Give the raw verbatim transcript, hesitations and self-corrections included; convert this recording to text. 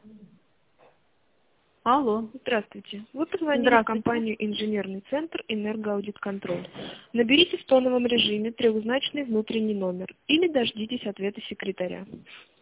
Алло. Здравствуйте. Вы позвонили в Здравствуйте. компанию «Инженерный центр «Энергоаудит-контроль». Наберите в тоновом режиме трехзначный внутренний номер или дождитесь ответа секретаря.